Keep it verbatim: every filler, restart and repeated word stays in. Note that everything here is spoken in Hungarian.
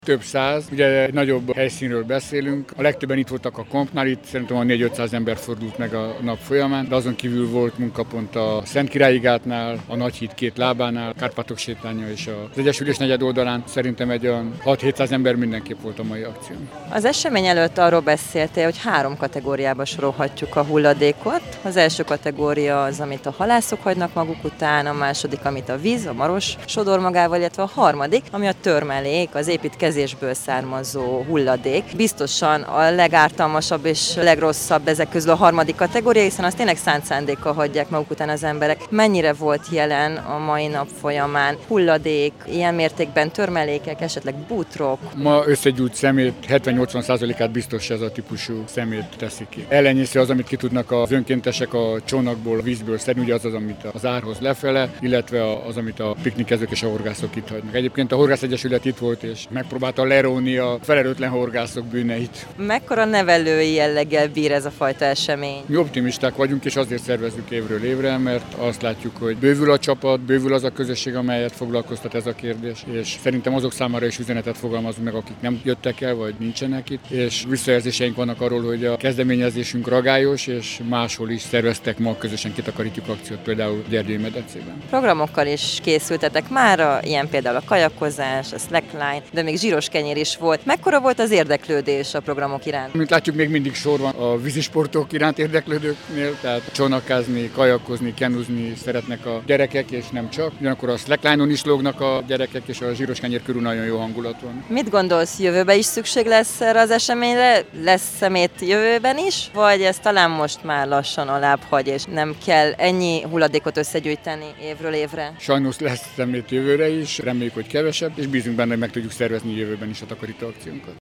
Több száz, ugye egy nagyobb helyszínről beszélünk. A legtöbben itt voltak a kompnál, itt szerintem a négy-ötszáz ember fordult meg a nap folyamán, de azon kívül volt munkapont a Szentkirályi gátnál, a Nagyhíd két lábánál, Kárpátok sétánya és az Egyesülés negyed oldalán. Szerintem egy olyan hat-hétszáz ember mindenképp volt a mai akción. Az esemény előtt arról beszéltél, hogy három kategóriába sorolhatjuk a hulladékot. Az első kategória az, amit a halászok hagynak maguk után, a második, amit a víz, a maros sodor magával, illetve a harmadik, ami a törmelék, az építkezésből származó hulladék. Biztosan a legártalmasabb és legrosszabb ezek közül a harmadik kategória, hiszen azt tényleg szánt szándékkal hagyják maguk után az emberek. Mennyire volt jelen a mai nap folyamán hulladék, ilyen mértékben törmelékek, esetleg bútorok? Ma összegyűjt szemét hetven-nyolcvan százalékát biztos ez a típusú szemét teszi ki. Ellenyésző az, amit ki tudnak az önkéntesek a csónakból, a vízből szedni, ugye az az, amit az árhoz lefele, illetve az, amit a piknikezők és a horgászok itt hagynak. Egyébként a Horgászegyesület itt volt, és megpróbálta leróni a felelőtlen horgászok bűneit. Mekkora nevelői jelleggel bír ez a fajta esemény? Mi optimisták vagyunk, és azért szervezzük évről évre, mert azt látjuk, hogy bővül a csapat, bővül az a közösség, amelyet foglalkoztat ez a kérdés, és szerintem azok számára is üzenetet fogalmazunk meg, akik nem jöttek el, vagy nincsenek itt, és visszajelzéseink vannak arról, hogy a kezdeményezésünk ragályos, és máshol is szerveztek ma közösen kitakarítjuk akciót, például Gyergyői medencében. Programokkal is készültetek mára, ilyen például a kajakozás, a slackline, de még zsíros kenyér is volt. Mekkora volt az érdeklődés a programok iránt? Mint látjuk, még mindig sor van a vízisportok iránt érdeklődőknél, tehát csónakázni, kajakozni, kenuzni szeretnek a gyerekek, és nem csak. Ugyanakkor a slackline-on is lógnak a gyerekek, és a zsíros kenyér körül nagyon jó hangulat van. Mit gondolsz, jövőben is szükség lesz erre az eseményre? Lesz szemét jövőben is? Vagy ez talán most már lassan alább hagy, és nem kell ennyi hulladékot összegyűjteni évről évre? Sajnos lesz szemét jövőre is, reméljük, hogy kevesebb, és bízunk benne, hogy meg tudjuk szervezni jövőben is a takarító akciónkat.